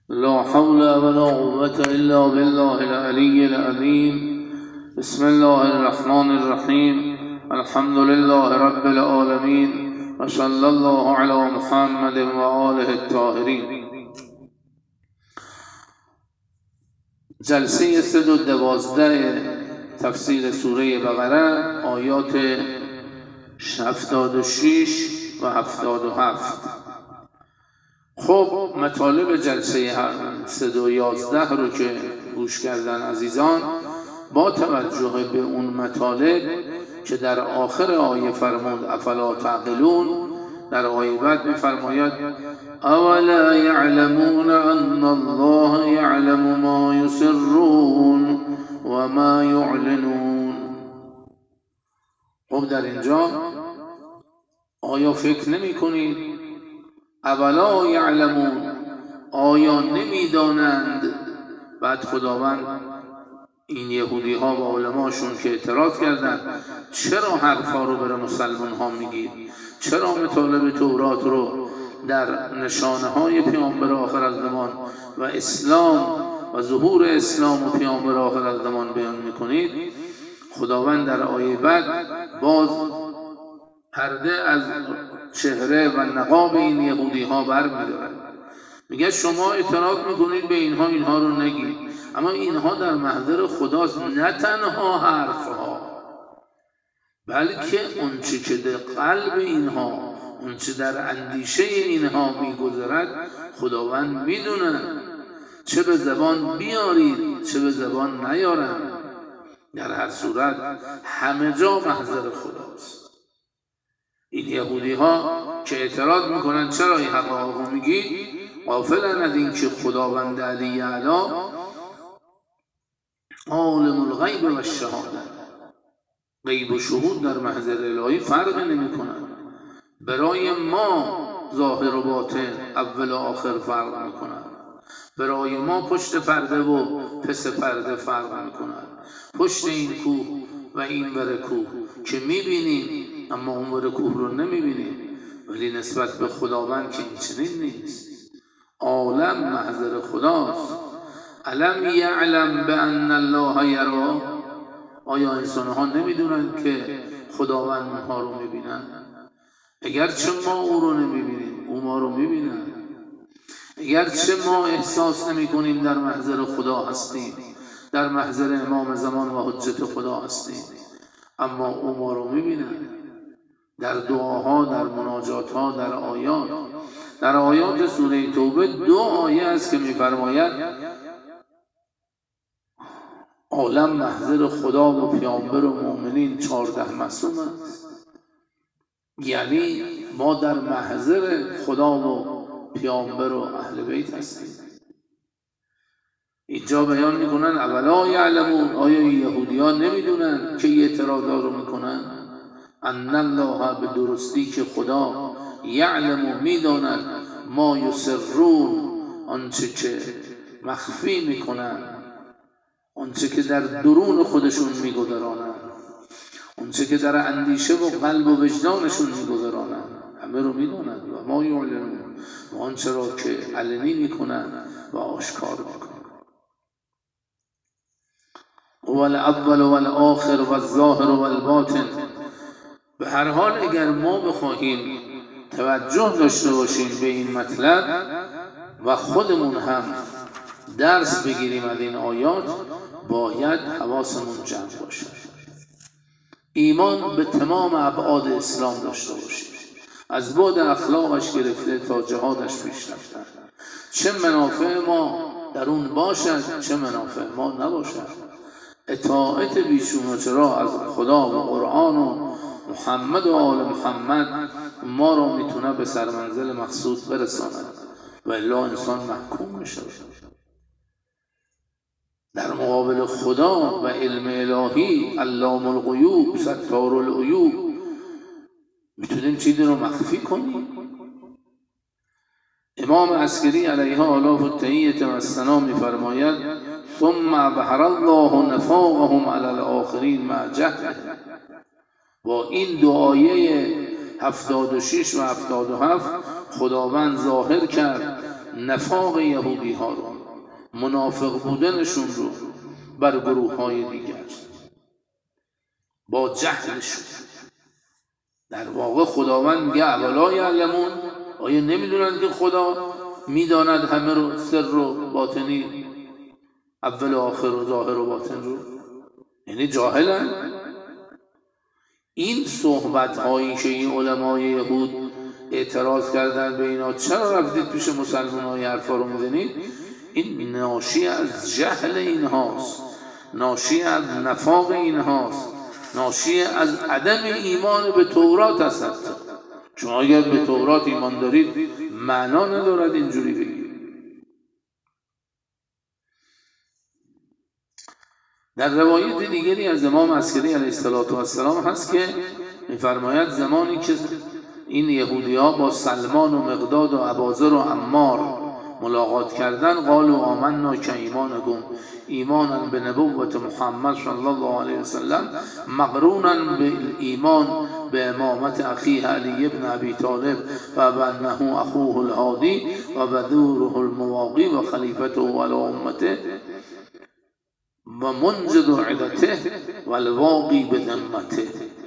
لا حول ولا قوة إلا بالله العلي العظيم. بسم الله الرحمن الرحيم. الحمد لله رب العالمين وصلى الله على محمد وآله الطاهرين. جلسه 112 تفسیر سوره بقره آیات 76 و 77. خب مطالب جلسه 111 رو که گوش کردن عزیزان، با توجه به اون مطالب که در آخر آیه فرمود افلا تعقلون، در آیه بعد می‌فرماید اولا یعلمون ان الله یعلم ما یسرون و ما یعلنون. خب در اینجا آیا فکر نمی کنید اولا یعلمون، آیا نمیدانند؟ بعد خداوند این یهودی ها و علماشون که اعتراض کردند چرا حرفا رو برای مسلمان ها میگید، چرا مطالب تورات رو در نشانه های پیامبر آخر الزمان و اسلام و ظهور اسلام و پیامبر آخر الزمان بیان میکنید؟ خداوند در آیه بعد باز پرده از چهره و نقاب این یهودی ها برمی‌دارد. میگه شما اعتراض میکنید به اینها رو نگید، اما اینها در محضر خداست، نه تنها حرفها بلکه اونچه که در قلب اینها، اونچه در اندیشه اینها میگذرد خداوند میدونه، چه به زبان بیارید چه به زبان نیارند، در هر صورت همه جا محضر خداست. این یهودی ها که اعتراض میکنن چرا این حقایق رو میگی، غافلن از این که خداوند علی اعلی عالم الغیب و الشهاده، غیب و شهود در محضر الهی فرق نمیکنن. برای ما ظاهر و باطن اول و آخر فرق میکنن، برای ما پشت پرده و پس پرده فرق میکنن. پشت این کوه و این ور کوه که میبینیم اما اون ور کوه رو نمیبینیم، ولی نسبت به خداوند که این چنین نیست. عالم محضر خداست. الم یعلم بان الله یرا، آیا انسان ها نمیدونن که خداوند اونها رو میبینن؟ اگرچه ما او رو نمیبینیم او ما رو میبینن، اگرچه ما احساس نمی کنیم در محضر خدا هستیم، در محضر امام زمان و حجت خدا هستیم، اما او ما رو میبینن. در دعاها، در مناجاتها، در آیات سوره توبه 2 آیه است که میفرماید عالم محضر خدا و پیامبر و مؤمنین 14 معصوم است. یعنی ما در محضر خدا و پیامبر و اهل بیت هستیم. اینجا بیان میکنن اولا یعلمون، آیا یهودیان نمیدونن که یه اعتراضا رو میکنن؟ ان الله، به درستی که خدا یعلم، میداند، ما یسرون، آنچه که مخفی میکنن، آنچه که در درون خودشون میگذرانن، آنچه که در اندیشه و قلب و وجدانشون میگذرانن، همه رو میداند. و ما یعلمون، و آنچه را که علنی میکنن و آشکار میکنن. هو الاول و الاخر و الظاهر و الباطن. به هر حال اگر ما بخواهیم توجه داشته باشیم به این مطلب و خودمون هم درس بگیریم از این آیات، باید حواسمون جمع باشه، ایمان به تمام ابعاد اسلام داشته باشیم، از بعد اخلاقش گرفته تا جهادش پیش رفتن، چه منافع ما در اون باشد چه منافع ما نباشد. اطاعت بیشون و چرا از خدا و قرآن و محمد و آل محمد ما را میتونه به سرمنزل مقصود برساند، و الا انسان محکوم میشه. در مقابل خدا و علم الهی علام الغیوب ستار العیوب میتونیم چیزی رو مخفی کنیم. امام عسکری علیه آلاف التحیة و الثنا میفرماید ثم ابهر الله نفاقهم علی الاخرین مع جهل. با این 2 آیه 76 و 77 خداوند ظاهر کرد نفاق یهودی ها رو، منافق بودنشون رو بر گروه های دیگر با جهلشون. در واقع خداوند میگه اولا یعلمون، آیا نمیدونن که خدا میداند همه رو، سر و باطنی، اول و آخر و ظاهر و باطن رو، یعنی جاهلن. این صحبت هایی که این علمای یهود اعتراض کردن به اینا، چرا رفتید پیش مسلمان های حرفا رو میزنید، این ناشی از جهل اینهاست، ناشی از نفاق اینهاست، ناشی از عدم ایمان به تورات هست. چون اگر به تورات ایمان دارید معنا ندارد اینجوری بگید. در روایت دیگری از امام عسکری علیه السلام هست که می‌فرماید زمانی که این یهودی‌ها با سلمان و مقداد و اباذر و عمار ملاقات کردن، قالوا آمنا که ایمانکم ایمانا به نبوت محمد صلی الله علیه وسلم مقرونا به ایمان به امامت اخیه علی ابن ابی طالب و بانه اخوه الهادی و بذوره المواقی و خلیفته علی امته و منجد عدته و الواقی به ذمته.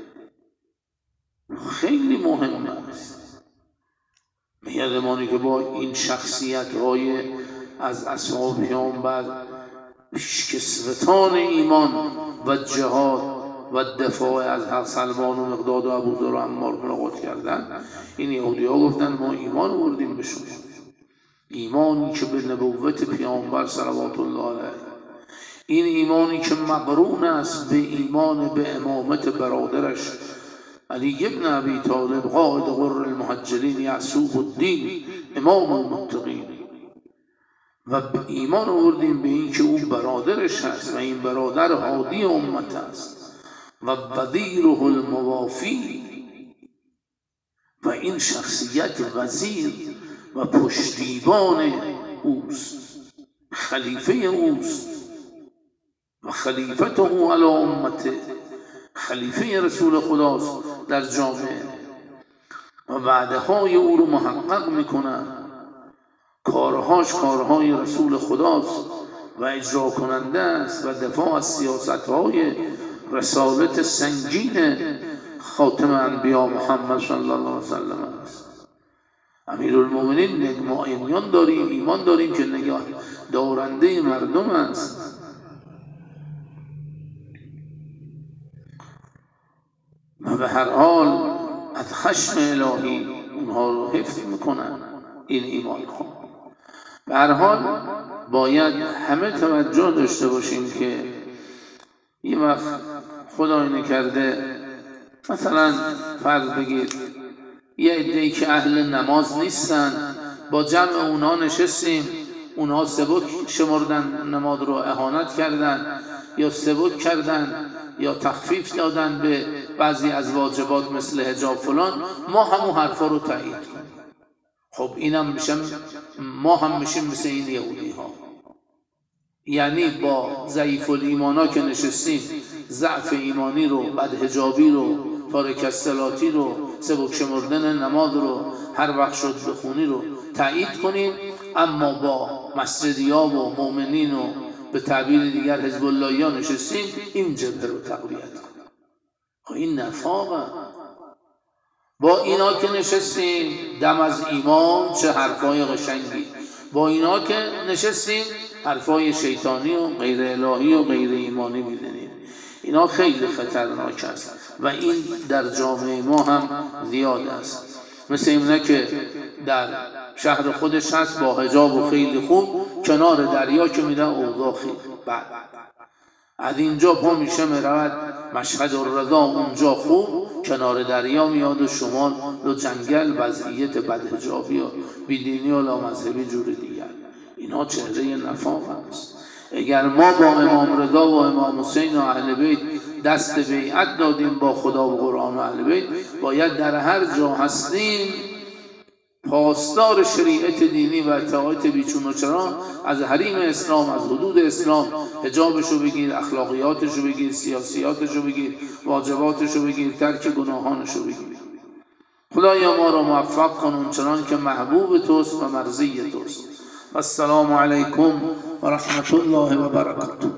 خیلی مهم است. میگه زمانی که با این شخصیت های از اصحاب پیامبر پیشکسوتان ایمان و جهاد و دفاع از حق سلمان و مقداد و ابوذر و عمار ملاقات کردن، این یهودی ها گفتن ما ایمان آوردیم به شما، ایمانی که به نبوت پیامبر صلوات الله علیه، این ایمانی که مقرون است به ایمان به امامت برادرش علی ابن ابی طالب قائد غر المحجلین یعصوب الدین امام المتقین، و ایمان آوردیم به این که او برادرش هست و این برادر هادی امت است و وزیره الموافی، و این شخصیت وزیر و پشتیبان اوست، خلیفه اوست و خلیفته علی امته، خلیفه رسول خداست در جامعه و وعده‌های او رو محقق میکنن، کارهاش کارهای رسول خداست و اجرا کننده است و دفاع از سیاست‌های رسالت سنگین خاتم انبیا محمد صلی الله علیه وسلم است. امیرالمومنین ما ایمان داریم که نگاه دارنده مردم است و به هر حال از خشم الهی اونها رو حفظ میکنن این ایمان ها. به هر حال باید همه توجه داشته باشیم که یه وقت خدای نکرده مثلا فرض بگید یه عده‌ای که اهل نماز نیستن، با جمع اونها نشستیم، اونها سبک شمردن نماز رو، اهانت کردن یا سبک کردن یا تخفیف دادن به بعضی از واجبات مثل حجاب فلان، ما همون حرفا رو تایید کنیم. خب اینم میشم، ما هم میشیم مثل این یهودی ها، یعنی با ضعیف الایمانا که نشستیم ضعف ایمانی رو، بدحجابی رو، تارک الصلاتی رو، سبک شمردن نماز رو، هر وقت شد بخونی رو تایید کنیم، اما با مسجدیا و مؤمنین و به تعبیر دیگر حزب اللهیا نشستیم این جبهه رو تقویت کنیم. خب این نفاقه. با اینا که نشستیم دم از ایمان چه حرفای قشنگی، با اینا که نشستیم حرفای شیطانی و غیر الهی و غیر ایمانی میزنیم. اینا خیلی خطرناک است و این در جامعه ما هم زیاد است. مثل اینه که در شهر خودش هست با حجاب و خیلی خوب، کنار دریا که میره اوضاع خیلی بعد از اینجا پا میشه میرود مشهد الرضا، اونجا خوب، کنار دریا میاد و شمال و جنگل وضعیت بدحجابی و بیدینی و لامذهبی جور دیگر. اینا چهره نفاق است. اگر ما با امام رضا و امام حسین و اهل بیت دست بیعت دادیم با خدا و قرآن و اهل بیت، باید در هر جا هستیم پاسدار شریعت دینی و اطاعت بیچون و چرا از حریم اسلام، از حدود اسلام، حجابشو بگیر، اخلاقیاتشو بگیر، سیاسیاتشو بگیر، واجباتشو بگیر، ترک گناهانشو بگیر. خدایا ما را موفق کن چنان که محبوب توست و مرضی توست. السلام علیکم و رحمت الله و برکاته.